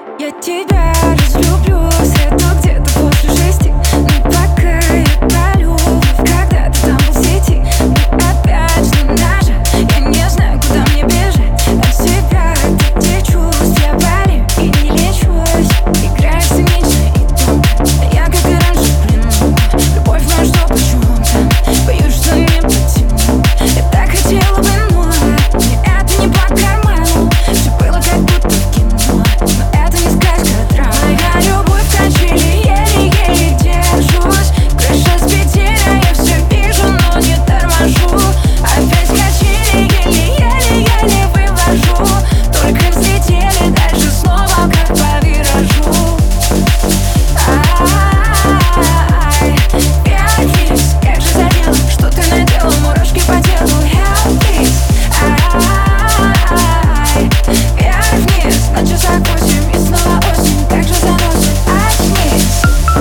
Я тебя разлюблю среду где-то после 6. Но пока я палю, когда ты там был в сети. Мы опять ждем ножа, я не знаю, куда мне бежать от себя. Где чувств я болею и не лечусь. Играешь цинично и тонко, а я как и раньше в плену. Любовь наша, что почему-то боюсь, что не потяну. Я так хотела бы, но мне это не по карману. Все было как будто в кино, но это не сказка, а драма. Моя любовь качели, еле-еле держусь. Крыша с петеля, я все вижу, но не торможу. Опять качели, еле-еле вывожу. Только взлетели, дальше снова как по виражу. Ай, вернись, как же задел, что ты наделал, мурашки по телу. Help please. Ай, вернись, на часах 8 и снова осень, как же заносит. Очнись.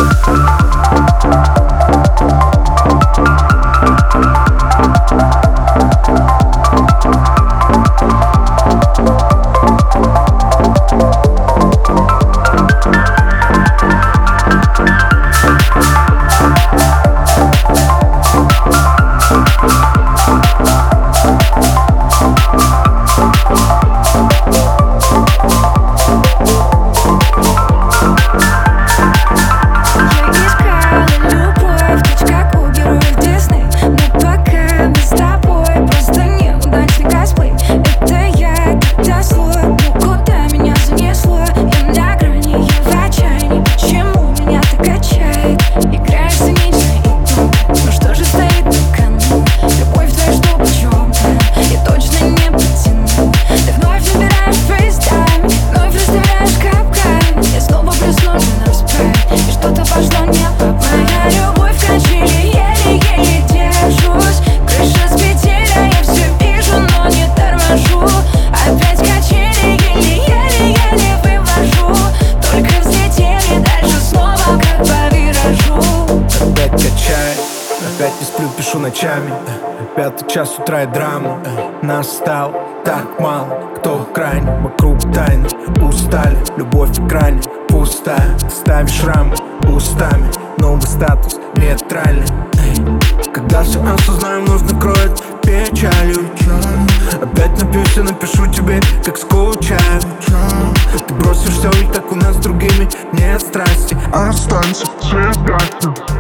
Опять не сплю, пишу ночами. 5 час утра и драма. Нас стало так мало. Кто в крайне, вокруг тайны. Устали, любовь в экране пустая. Ставишь рамы устами. Новый статус нейтральный. Когда все осознаем, нужно кроет печалью. Опять напьюсь и напишу тебе, как скучаю. Ты бросишь все, и так у нас с другими нет страсти. Останься, все гаснет.